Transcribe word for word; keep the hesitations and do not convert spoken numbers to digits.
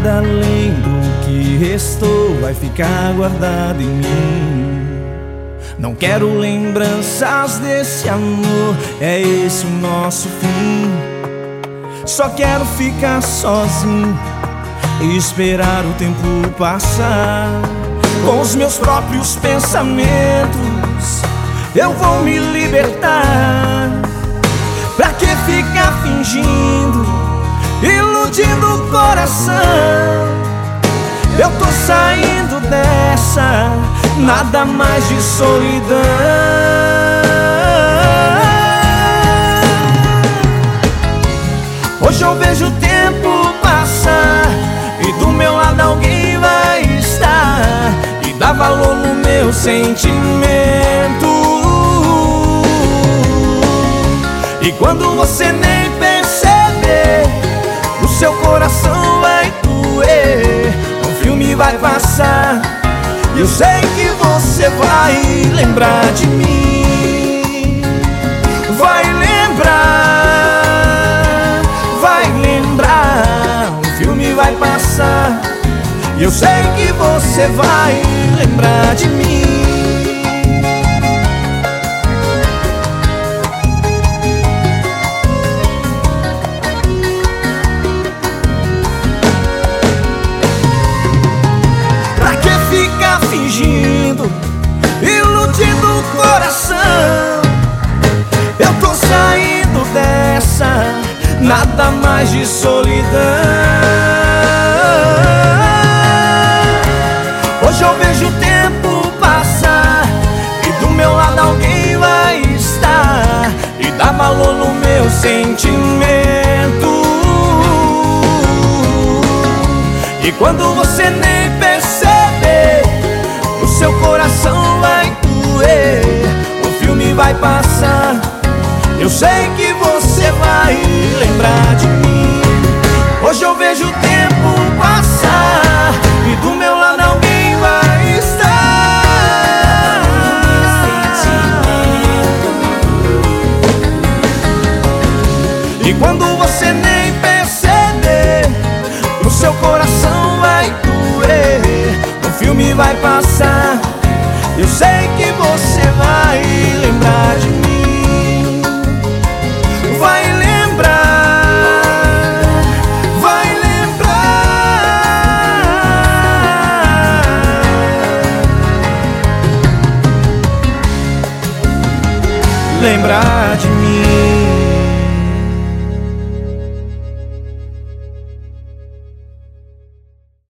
Nada além do que restou vai ficar guardado em mim. Não quero lembranças desse amor, é esse o nosso fim. Só quero ficar sozinho e esperar o tempo passar. Com os meus próprios pensamentos eu vou me libertar. Pra que ficar fingindo, iludindo o coração? Eu tô saindo dessa, nada mais de solidão. Hoje eu vejo o tempo passar e do meu lado alguém vai estar e dá valor no meu sentimento. E quando você nem perceber, o seu coração vai doer, um filme vai passar e eu sei que você vai lembrar de mim. Vai lembrar, vai lembrar, um filme vai passar e eu sei que você vai lembrar de mim. Fingindo, iludindo o coração, eu tô saindo dessa, nada mais de solidão. Hoje eu vejo o tempo passar e do meu lado alguém vai estar e dá valor no meu sentimento. E quando você nem perceber, o seu coração vai doer, o filme vai passar, eu sei que você vai lembrar de mim. Hoje eu vejo o tempo passar e do meu lado alguém vai estar. E quando você nem perceber, o seu coração vai doer, o filme vai passar, eu sei que você vai lembrar de mim. Vai lembrar, vai lembrar, lembrar de mim.